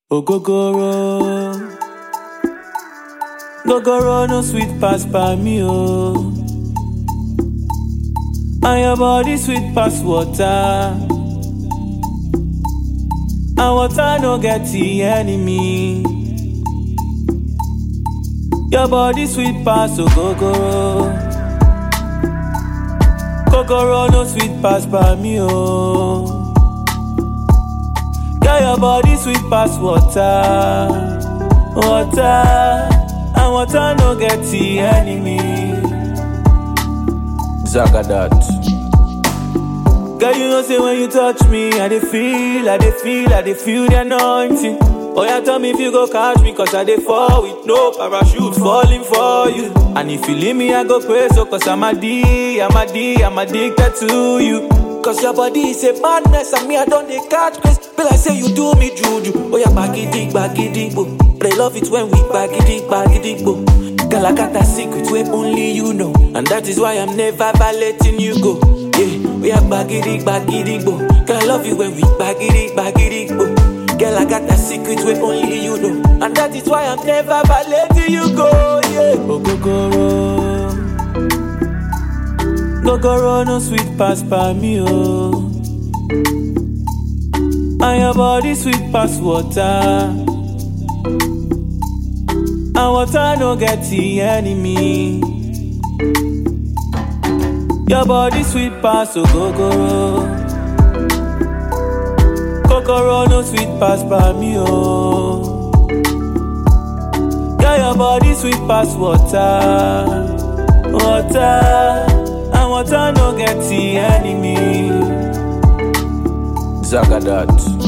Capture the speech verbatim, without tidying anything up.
Ogogoro, Gogoro no sweet pass by me, oh. And your body sweet pass water. And water no get the enemy. Your body sweet pass, Ogogoro. Gogoro no sweet pass by me, oh. Girl, your body sweet pass water, water, and water no get the enemy. Zagadat. Girl, you know say when you touch me, I dey feel, I dey feel, I dey feel the anointing. Oh yeah, tell me if you go catch me, cause I dey fall with no parachute falling for you. And if you leave me, I go crazy, so cause I'm a D, I'm a D, I'm addicted to you. Cause your body is a madness, and me I don't dey catch grace. Feel like say you do me juju. Oh yeah, bagidi, bagidi, bo. But I love it when we bagidi, bagidi, bo. Girl, I got a secret where only you know, and that is why I'm never letting you go. Yeah, we are bagidi, bagidi, bo. Girl, I love you when we bagidi, bagidi, bo. Girl, I got a secret where only you know, and that is why I'm never letting you go. Yeah, oh, Gogoro, Gogoro no sweet pass by me, oh. And your body sweet pass water. And water no get the enemy. Your body sweet pass, oh, Gogoro. Gogoro no sweet pass by me, oh. Yeah, your body sweet pass water. Water. And water no get the enemy. Zagadat.